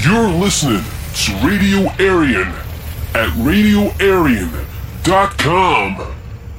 You're listening to Radio Aryan at RadioAryan.com.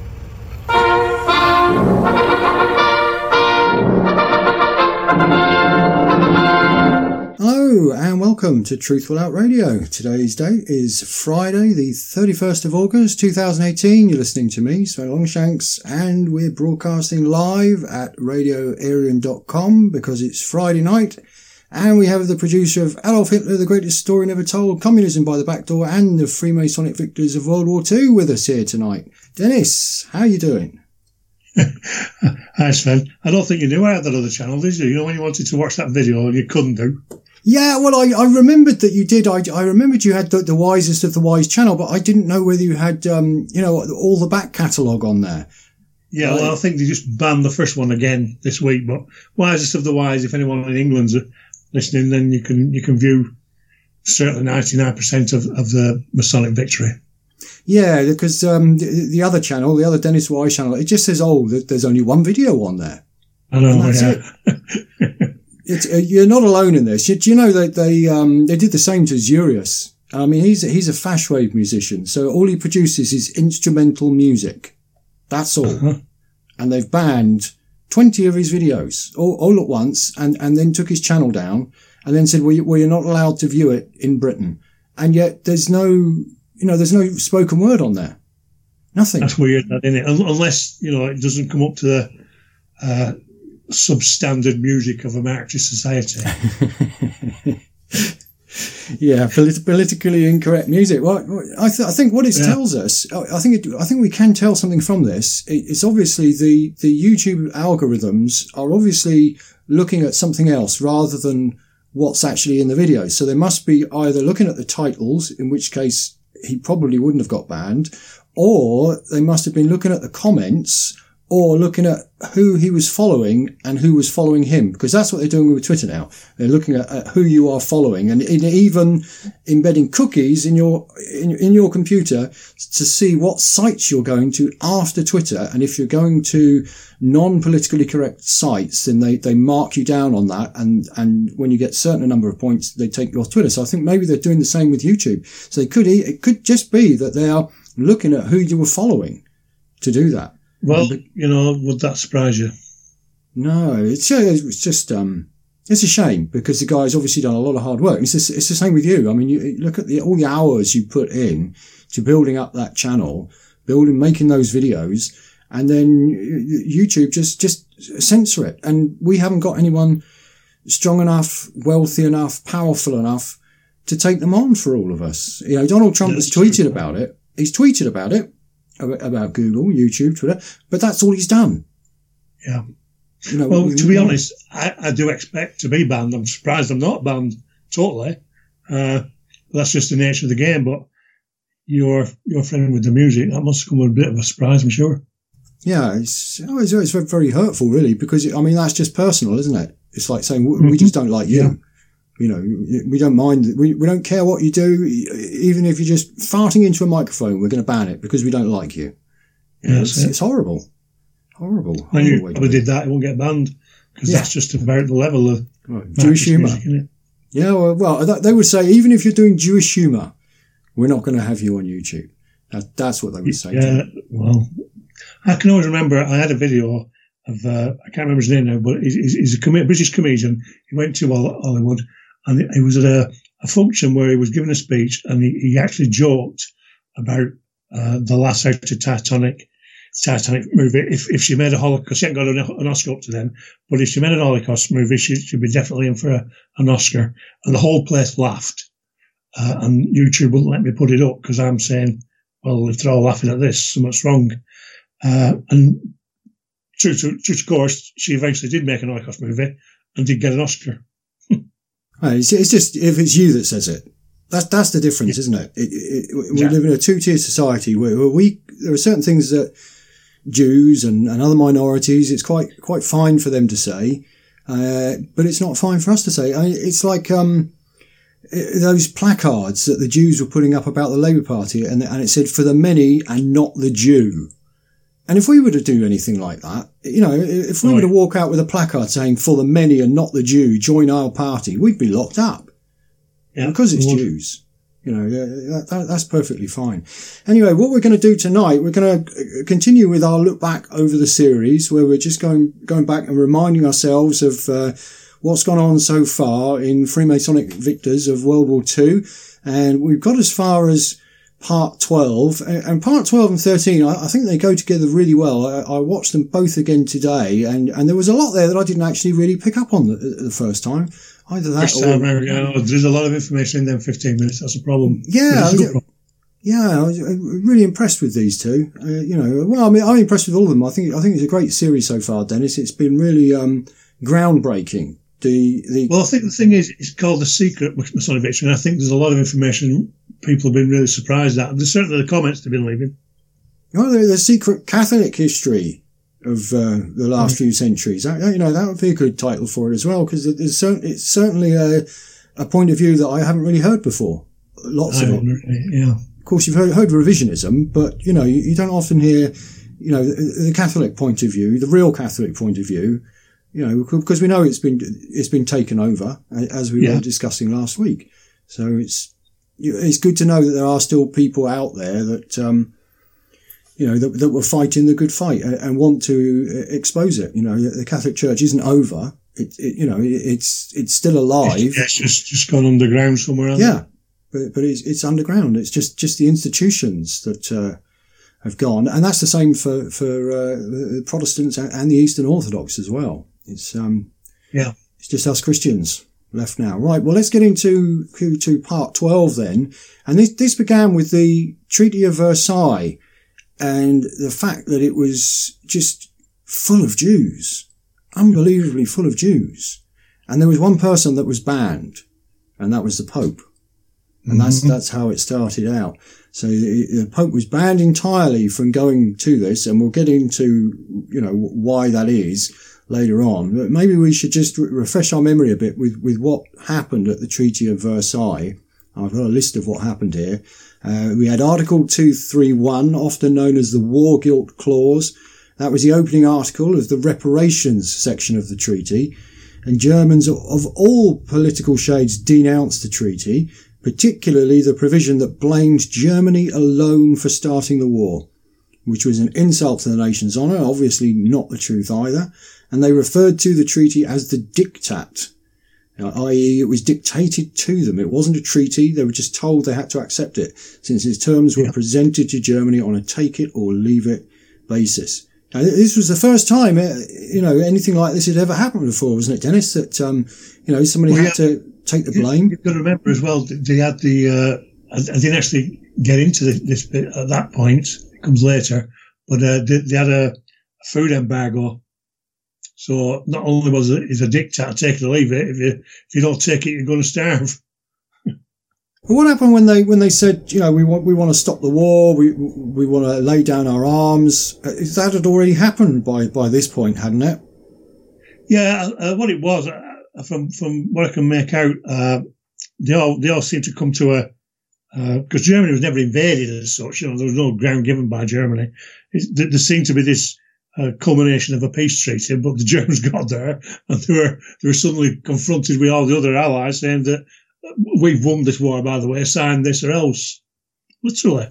Hello and welcome to Truthful Out Radio. Today's date is Friday the 31st of August 2018. You're listening to me, Sven Longshanks, and we're broadcasting live at RadioAryan.com because it's Friday night. And we have the producer of Adolf Hitler, the greatest story never told, Communism by the Back Door, and the Freemasonic victories of World War II with us here tonight. Dennis, how are you doing? Hi, Sven. I don't think you knew I had that other channel, did you? You know when you wanted to watch that video and you couldn't do? Yeah, well, I remembered that you did. I remembered you had the Wisest of the Wise channel, but I didn't know whether you had, all the back catalogue on there. Yeah, well, I think they just banned the first one again this week, but Wisest of the Wise, if anyone in England's listening, then you can view certainly 99% of the Masonic victory. Yeah, because the other channel, the other Dennis Wise channel, it just says, that there's only one video on there. I know, that's it. You're not alone in this. Do you know that they did the same to Zurius? I mean, he's a fashwave musician, so all he produces is instrumental music. That's all. Uh-huh. And they've banned 20 of his videos all at once, and then took his channel down, and then said, well, you're not allowed to view it in Britain. And yet there's no spoken word on there. Nothing. That's weird, isn't it? Unless, it doesn't come up to the substandard music of a Marxist society. Yeah, politically incorrect music. Well, I think what it tells us, I think we can tell something from this. It's obviously the YouTube algorithms are obviously looking at something else rather than what's actually in the video. So they must be either looking at the titles, in which case he probably wouldn't have got banned, or they must have been looking at the comments, or looking at who he was following and who was following him, because that's what they're doing with Twitter now. They're looking at who you are following, and even embedding cookies in your computer to see what sites you're going to after Twitter. And if you're going to non-politically correct sites, then they mark you down on that, and when you get a certain number of points, they take you off Twitter. So I think maybe they're doing the same with YouTube. So it could just be that they are looking at who you were following to do that. Well, would that surprise you? No, it's just, it's a shame, because the guy's obviously done a lot of hard work. It's the same with you. I mean, you look at all the hours you put in to building up that channel, making those videos, and then YouTube just censor it. And we haven't got anyone strong enough, wealthy enough, powerful enough to take them on for all of us. Donald Trump has tweeted about it. He's tweeted about it. About Google, YouTube, Twitter, but that's all he's done. Yeah. Well, to be honest, I do expect to be banned. I'm surprised I'm not banned totally. That's just the nature of the game. But your friend with the music, that must come with a bit of a surprise, I'm sure. Yeah, it's very hurtful, really, because that's just personal, isn't it? It's like saying we just don't like you. Yeah. We don't mind. We don't care what you do. Even if you're just farting into a microphone, we're going to ban it because we don't like you. It's horrible. Horrible. When you did that, it won't get banned, because that's just about the level of Jewish humour. Isn't it? Yeah, well, they would say, even if you're doing Jewish humour, we're not going to have you on YouTube. That's what they would say. Yeah, well, I can always remember I had a video of, I can't remember his name now, but he's a British comedian. He went to Hollywood. And he was at a function where he was giving a speech, and he actually joked about the last out of Titanic movie. If she made a Holocaust, she hadn't got an Oscar up to then, but if she made an Holocaust movie, she'd be definitely in for an Oscar. And the whole place laughed. And YouTube wouldn't let me put it up because I'm saying, well, if they're all laughing at this, something's wrong. And true to course, she eventually did make an Holocaust movie and did get an Oscar. It's just, if it's you that says it, that's the difference, isn't it? We live in a two-tier society where there are certain things that Jews and other minorities, it's quite fine for them to say, but it's not fine for us to say. It's like those placards that the Jews were putting up about the Labour Party, and it said, "For the many and not the Jew." And if we were to do anything like that, if we were to walk out with a placard saying, "For the many and not the Jew, join our party," we'd be locked up. because it's Jews. That's perfectly fine. Anyway, what we're going to do tonight, we're going to continue with our look back over the series, where we're just going back and reminding ourselves of what's gone on so far in Freemasonic Victors of World War II. And we've got as far as part 12, and part 12 and 13, I think they go together really well. I watched them both again today, and there was a lot there that I didn't actually really pick up on the first time. Either that there's a lot of information in them 15 minutes. That's a problem. Yeah, I was really impressed with these two. I'm impressed with all of them. I think it's a great series so far, Dennis. It's been really groundbreaking. Well, I think the thing is, it's called The Secret Masonic Victory, and I think there's a lot of information people have been really surprised at. There's certainly the comments they've been leaving. Oh, the secret Catholic history of the last few centuries. That would be a good title for it as well, because it's certainly a point of view that I haven't really heard before. Lots of it. Yeah. Of course, you've heard revisionism, but you don't often hear the Catholic point of view, the real Catholic point of view. Because we know it's been taken over, as we were discussing last week. So it's good to know that there are still people out there that that were fighting the good fight and want to expose it. The Catholic Church isn't over. It's still alive. It's just gone underground somewhere else. Yeah, but it's underground. It's just the institutions that have gone, and that's the same for Protestants and the Eastern Orthodox as well. It's just us Christians left now. Right, well, let's get into part 12 then. And this began with the Treaty of Versailles and the fact that it was just full of Jews, unbelievably full of Jews. And there was one person that was banned, and that was the Pope. And that's how it started out. So the Pope was banned entirely from going to this, and we'll get into, why that is later on. But maybe we should just refresh our memory a bit with what happened at the Treaty of Versailles. I've got a list of what happened here. We had Article 231, often known as the War Guilt Clause. That was the opening article of the reparations section of the treaty. And Germans of all political shades denounced the treaty, particularly the provision that blamed Germany alone for starting the war, which was an insult to the nation's honour, obviously not the truth either. And they referred to the treaty as the Diktat, i.e. it was dictated to them. It wasn't a treaty. They were just told they had to accept it, since its terms were presented to Germany on a take-it-or-leave-it basis. Now, this was the first time, anything like this had ever happened before, wasn't it, Dennis? That, somebody had to take the blame. You've got to remember as well, they had I didn't actually get into this bit at that point. It comes later. But they had a food embargo. So not only was it a diktat, take it or leave it, if you don't take it, you're going to starve. But what happened when they said, we want to stop the war, we want to lay down our arms? That had already happened by this point, hadn't it? Yeah, what it was, from what I can make out, they all seemed to come to because Germany was never invaded as such. There was no ground given by Germany. There seemed to be this culmination of a peace treaty, but the Germans got there, and they were suddenly confronted with all the other allies saying that we've won this war, by the way, sign this or else. Literally,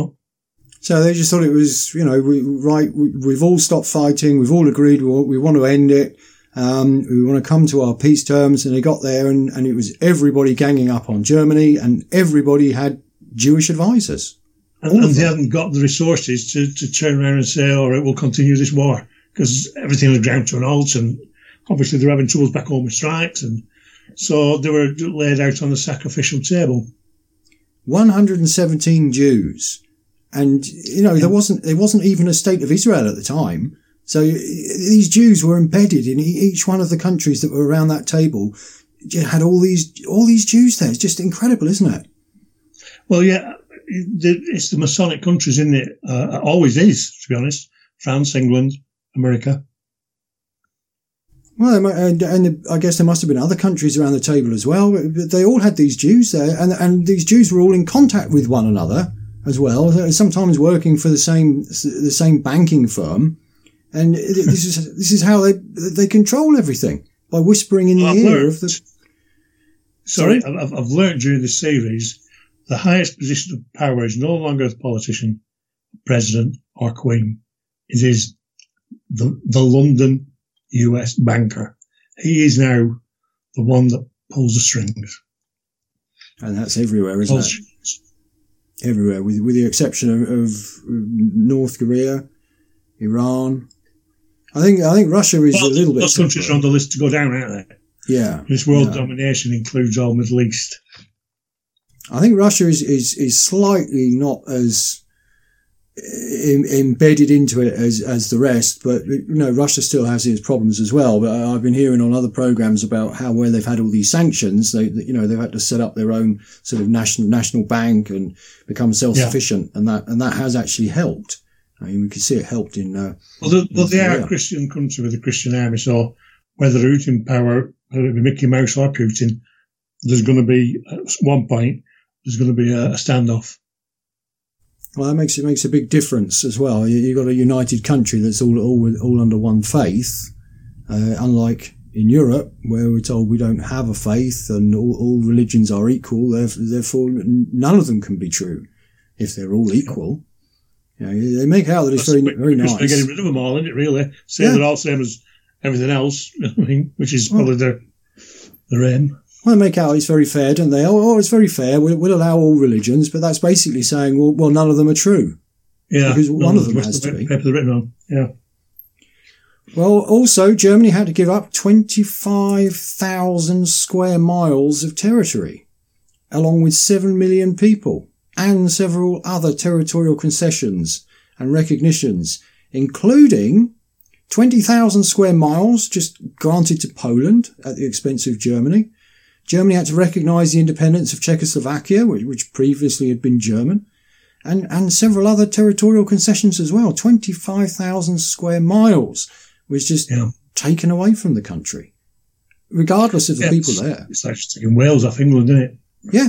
So they just thought it was, we've all stopped fighting, we've all agreed we want to end it, we want to come to our peace terms, and they got there and it was everybody ganging up on Germany, and everybody had Jewish advisors. And they hadn't got the resources to turn around and say, all right, we'll continue this war, because everything was ground to an halt, and obviously they're having troubles back home with strikes, and so they were laid out on the sacrificial table. 117 Jews. And, there wasn't even a state of Israel at the time. So these Jews were embedded in each one of the countries that were around that table. You had all these Jews there. It's just incredible, isn't it? Well, yeah, it's the Masonic countries, isn't it? Always is, to be honest. France, England, America. Well, and I guess there must have been other countries around the table as well. But they all had these Jews there, and these Jews were all in contact with one another as well. Sometimes working for the same banking firm, and this is how they control everything, by whispering in the ear of the. Sorry, I've learned during this series, the highest position of power is no longer the politician, president, or queen. It is the London US banker. He is now the one that pulls the strings. And that's everywhere, isn't it? Everywhere, with the exception of North Korea, Iran. I think Russia is a little bit. Those countries are on the list to go down, aren't they? Yeah. This world domination includes all Middle East. I think Russia is slightly not as embedded into it as the rest, but Russia still has its problems as well. But I've been hearing on other programs about how where they've had all these sanctions, they've had to set up their own sort of national bank and become self-sufficient, and that has actually helped. I mean, we can see it helped in. Well, they are a Christian country with a Christian army, so whether they're out in power, whether it be Mickey Mouse or Putin, there's going to be at one point there's going to be a standoff. Well, that makes a big difference as well. You've got a united country that's all under one faith, unlike in Europe, where we're told we don't have a faith and all religions are equal. Therefore, none of them can be true if they're all equul. They make out that it's very nice. They're getting rid of them all, isn't it? Really, they're all same as everything else. I mean, which is probably their aim. Well, they make out it's very fair, don't they? Oh, it's very fair. We'll allow all religions, but that's basically saying, well, none of them are true. Yeah, because one of them has to be. Paper they're written on. Yeah. Well, also, Germany had to give up 25,000 square miles of territory, along with 7 million people, and several other territorial concessions and recognitions, including 20,000 square miles just granted to Poland at the expense of Germany. Germany had to recognise the independence of Czechoslovakia, which previously had been German, and several other territorial concessions as well. 25,000 square miles was just taken away from the country, regardless of the people there. It's like taking Wales off England, isn't it? Yeah.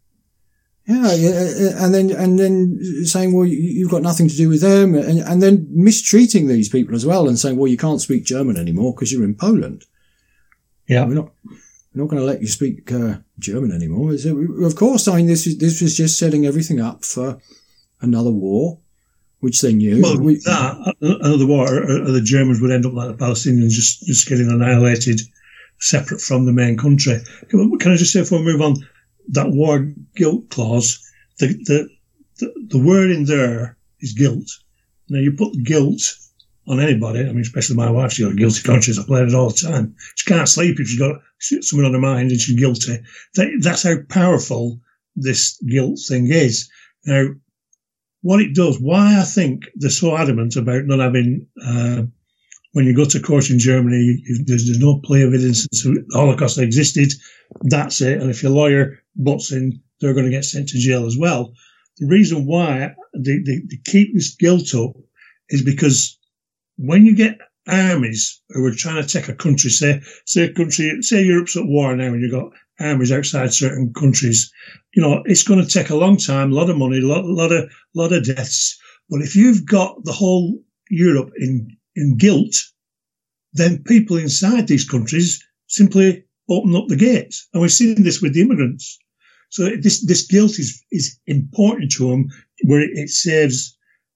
Yeah, and then saying, well, you've got nothing to do with them, and then mistreating these people as well, and saying, well, you can't speak German anymore because you're in Poland. Yeah, we're not going to let you speak German anymore. Of course, I mean, this was just setting everything up for another war, which they knew. Well, another war, the Germans would end up like the Palestinians, just getting annihilated, separate from the main country. Can I just say before we move on? That war guilt clause, the word in there is guilt. Now, you put guilt on anybody, I mean, especially my wife, she's got a guilty conscience. I play it all the time. She can't sleep if she's got something on her mind and she's guilty. That's how powerful this guilt thing is. Now, what it does, why I think they're so adamant about not having, when you go to court in Germany, there's no play evidence that the Holocaust existed. That's it. And if your lawyer butts in, they're going to get sent to jail as well. The reason why they keep this guilt up is because when you get armies who are trying to take a country, say Europe's at war now and you've got armies outside certain countries, it's going to take a long time, a lot of money, a lot of deaths. But if you've got the whole Europe in guilt, then people inside these countries simply open up the gates. And we've seen this with the immigrants. So this guilt is important to them, where it saves,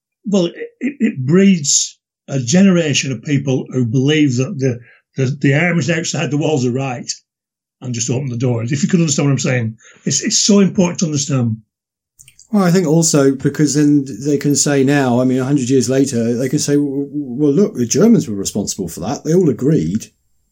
it breeds a generation of people who believe that the armies outside the walls are right and just open the doors. If you could understand what I'm saying, it's so important to understand. Well, I think also because then they can say now, I mean, 100 years later, they can say, well, look, the Germans were responsible for that. They all agreed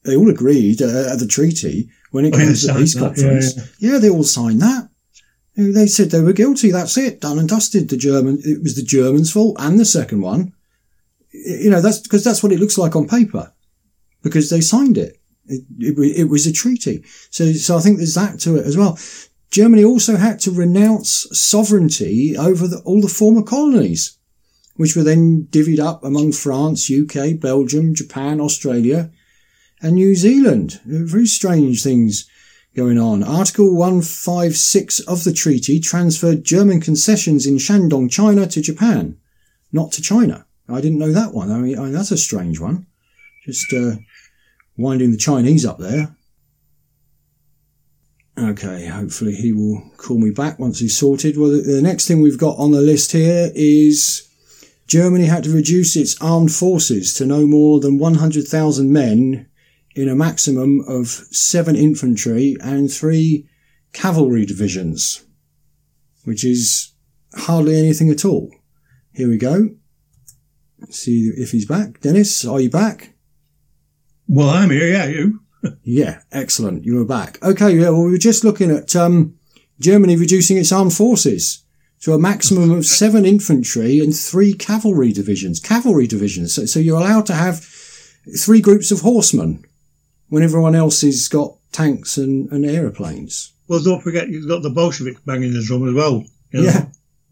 at the treaty when it came to the peace conference. Yeah, they all signed that. They said they were guilty. That's it. Done and dusted. It was the Germans' fault and the second one. That's because that's what it looks like on paper because they signed it. It was a treaty. So I think there's that to it as well. Germany also had to renounce sovereignty over all the former colonies, which were then divvied up among France, UK, Belgium, Japan, Australia, and New Zealand. Very strange things going on. Article 156 of the treaty transferred German concessions in Shandong, China to Japan, not to China. I didn't know that one. I mean that's a strange one. Just winding the Chinese up there. Okay, hopefully he will call me back once he's sorted. Well, the next thing we've got on the list here is Germany had to reduce its armed forces to no more than 100,000 men in a maximum of 7 infantry and 3 cavalry divisions, which is hardly anything at all. Here we go. Let's see if he's back. Dennis, are you back? Well, I'm here, yeah, you? Yeah, excellent. You were back. Okay, yeah, well, we were just looking at Germany reducing its armed forces to a maximum of 7 infantry and 3 cavalry divisions. Cavalry divisions. So you're allowed to have 3 groups of horsemen when everyone else has got tanks and aeroplanes. Well, don't forget, you've got the Bolsheviks banging the drum as well. You know? Yeah.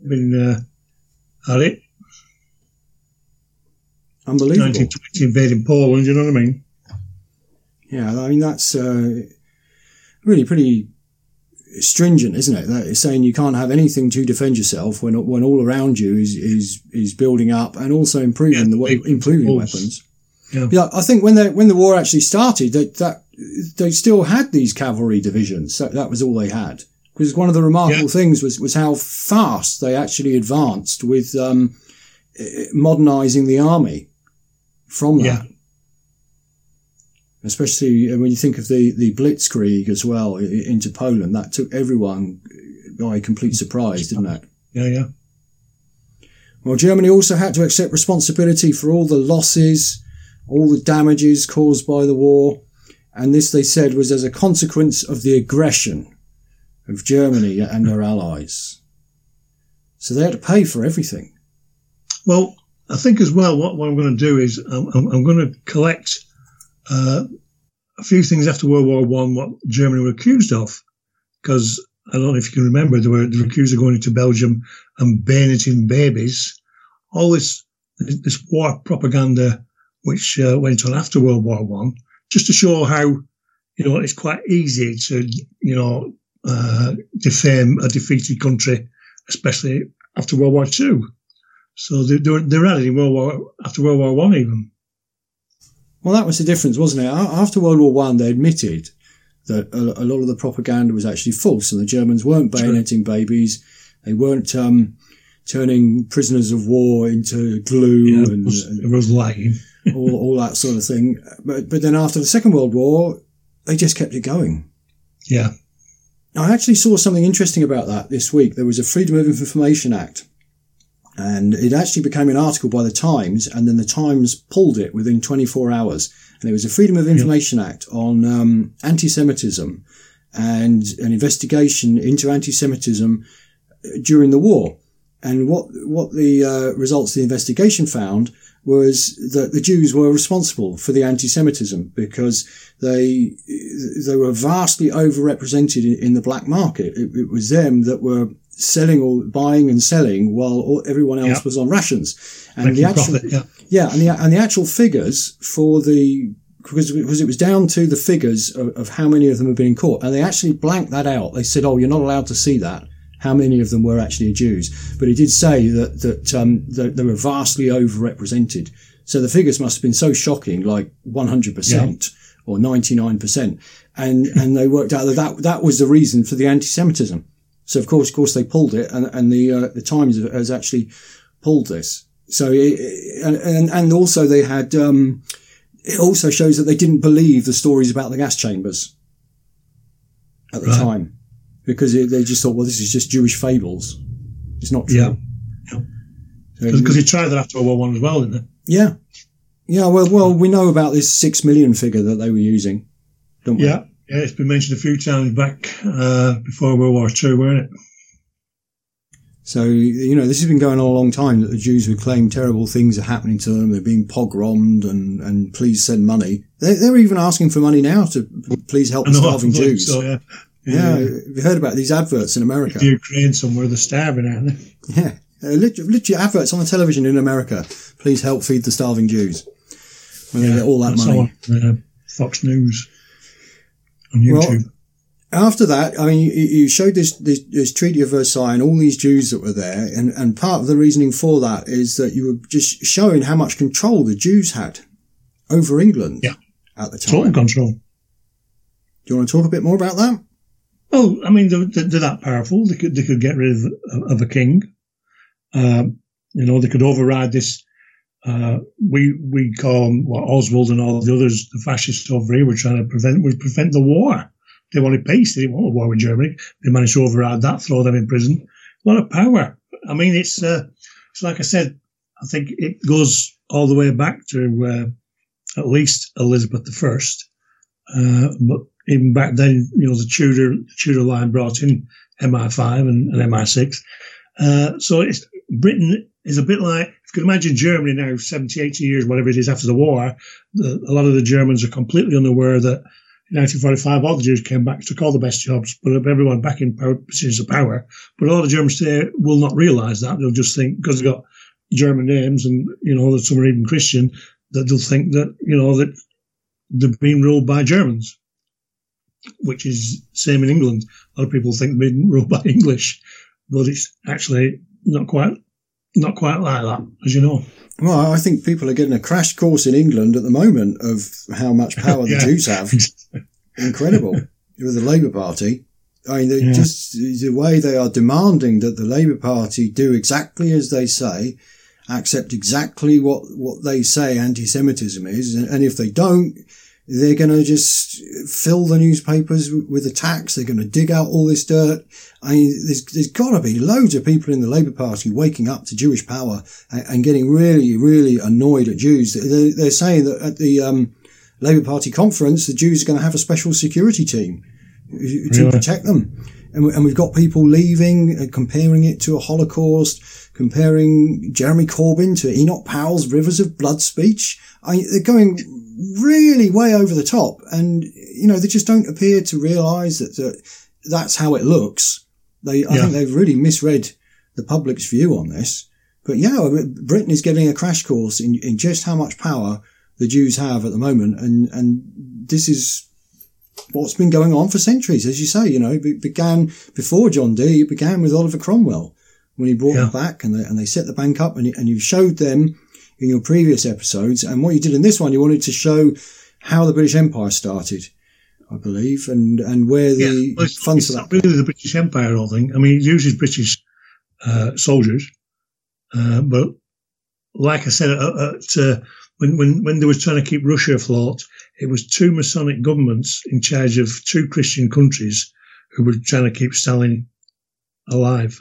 Had it. Unbelievable. 1920 invading Poland, you know what I mean? Yeah, I mean, that's really pretty stringent, isn't it? That is saying you can't have anything to defend yourself when all around you is building up and also improving weapons. Yeah, I think when the war actually started, that they still had these cavalry divisions. That was all they had. Because one of the remarkable things was how fast they actually advanced with modernising the army from that. Yeah. Especially when you think of the Blitzkrieg as well into Poland, that took everyone by complete surprise, didn't it? Yeah. Well, Germany also had to accept responsibility for all the losses, all the damages caused by the war, and this, they said, was as a consequence of the aggression of Germany and her allies. So they had to pay for everything. Well, I think as well, what I'm going to do is I'm going to collect a few things after World War I, what Germany were accused of, because I don't know if you can remember, they were accused of going into Belgium and bayoneting babies. All this war propaganda which went on after World War I, just to show how, it's quite easy to, defame a defeated country, especially after World War II. So they're at it after World War I even. Well, that was the difference, wasn't it? After World War I, they admitted that a lot of the propaganda was actually false, and the Germans weren't bayoneting babies. They weren't turning prisoners of war into glue it was lying. all that sort of thing. But then after the Second World War, they just kept it going. Yeah. I actually saw something interesting about that this week. There was a Freedom of Information Act, and it actually became an article by the Times, and then the Times pulled it within 24 hours. And it was a Freedom of Information Act on anti-Semitism and an investigation into anti-Semitism during the war. And what the results of the investigation found was that the Jews were responsible for the anti-Semitism because they were vastly overrepresented in the black market. It was them that were buying and selling while everyone else was on rations. And the actual and the actual figures for because it was down to the figures of how many of them had been caught, and they actually blanked that out. They said, you're not allowed to see that, how many of them were actually Jews. But it did say that they were vastly overrepresented. So the figures must have been so shocking, like 100% or 99%. And they worked out that was the reason for the anti-Semitism. So of course they pulled it, and the Times has actually pulled this. So and also they had it also shows that they didn't believe the stories about the gas chambers at the time, because they just thought, well, this is just Jewish fables. It's not true. Yeah. Because they tried that after World War I as well, didn't they? Yeah. Yeah. Well, we know about this 6 million figure that they were using, don't we? Yeah. Yeah, it's been mentioned a few times back before World War II, weren't it? So, this has been going on a long time, that the Jews would claim terrible things are happening to them. They're being pogromed and please send money. They're even asking for money now to please help the starving Jews. So, yeah. We've heard about these adverts in America. In Ukraine somewhere, they're starving, aren't they? Yeah. Literally adverts on the television in America. Please help feed the starving Jews. When they get all that money. On, Fox News on YouTube. Well, after that, I mean, you showed this Treaty of Versailles and all these Jews that were there, and part of the reasoning for that is that you were just showing how much control the Jews had over England at the time. Total control. Do you want to talk a bit more about that? Oh, I mean, they're that powerful. They could get rid of a king. They could override this. We call them Oswald and all the others, the fascists over here, were trying to prevent the war. They wanted peace. They didn't want a war with Germany. They managed to override that, throw them in prison. A lot of power. I mean, it's like I said. I think it goes all the way back to at least Elizabeth I. But even back then, the Tudor line brought in MI5 and MI6. So Britain is a bit like, if you can imagine Germany now, 70, 80 years, whatever it is after the war, a lot of the Germans are completely unaware that in 1945 all the Jews came back, took all the best jobs, put everyone back in positions of power. But a lot of Germans today will not realise that. They'll just think, because they've got German names and, that some are even Christian, that they'll think that, that they're being ruled by Germans, which is same in England. A lot of people think they're being ruled by English, but it's actually not quite like that, as you know. Well, I think people are getting a crash course in England at the moment of how much power the Jews have. Incredible. With the Labour Party. I mean, just the way they are demanding that the Labour Party do exactly as they say, accept exactly what they say anti-Semitism is, and if they don't, they're going to just fill the newspapers with attacks. They're going to dig out all this dirt. I mean, there's got to be loads of people in the Labour Party waking up to Jewish power and getting really, really annoyed at Jews. They're saying that at the Labour Party conference, the Jews are going to have a special security team to protect them. And we've got people leaving, comparing it to a Holocaust, comparing Jeremy Corbyn to Enoch Powell's Rivers of Blood speech. They're going really way over the top, and they just don't appear to realise that that's how it looks. I think they've really misread the public's view on this. But Britain is getting a crash course in just how much power the Jews have at the moment, and this is what's been going on for centuries, as you say. It began before John Dee. It began with Oliver Cromwell when he brought them back, and they set the bank up, and you showed them in your previous episodes. And what you did in this one, you wanted to show how the British Empire started, I believe, and where the funds for that. It's not really the British Empire, I don't think. I mean, it uses British soldiers, but like I said, when they were trying to keep Russia afloat, it was two Masonic governments in charge of two Christian countries who were trying to keep Stalin alive.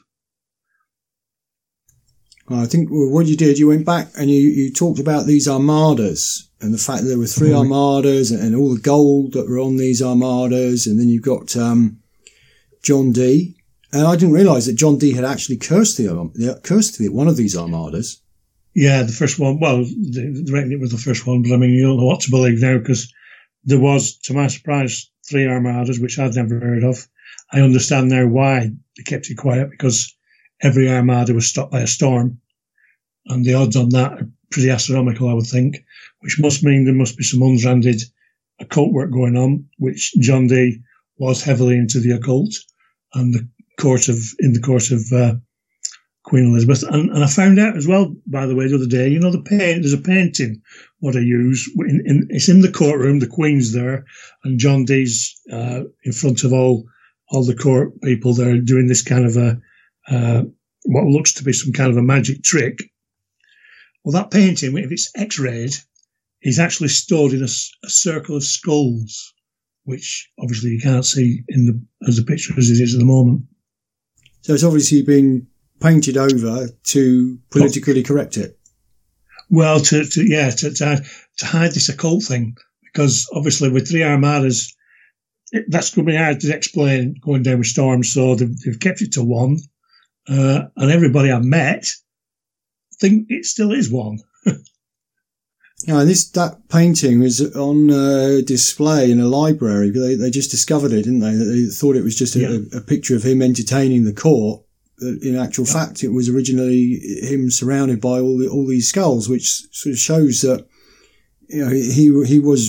I think what you did, you went back and you talked about these armadas and the fact that there were three armadas and all the gold that were on these armadas. And then you've got John Dee. And I didn't realise that John Dee had actually cursed one of these armadas. Yeah, the first one. Well, they reckon it was the first one, but I mean, you don't know what to believe now, because there was, to my surprise, 3 armadas, which I'd never heard of. I understand now why they kept it quiet, because every armada was stopped by a storm, and the odds on that are pretty astronomical, I would think, which must mean there must be some unbranded occult work going on, which John Dee was heavily into the occult, and in the court of Queen Elizabeth. And I found out as well, by the way, the other day, there's a painting what I use. It's in the courtroom, the Queen's there, and John Dee's in front of all the court people there doing this kind of what looks to be some kind of a magic trick. Well, that painting, if it's X-rayed, is actually stored in a circle of skulls, which obviously you can't see as the picture as it is at the moment. So it's obviously been painted over to politically correct it. Well, to hide this occult thing, because obviously with 3 armadas, that's going to be hard to explain going down with storms. So they've kept it to 1, and everybody I've met think it still is 1. Yeah, and that painting was on display in a library. They just discovered it, didn't they? They thought it was just a picture of him entertaining the court. In actual fact, it was originally him surrounded by all these skulls, which sort of shows that he was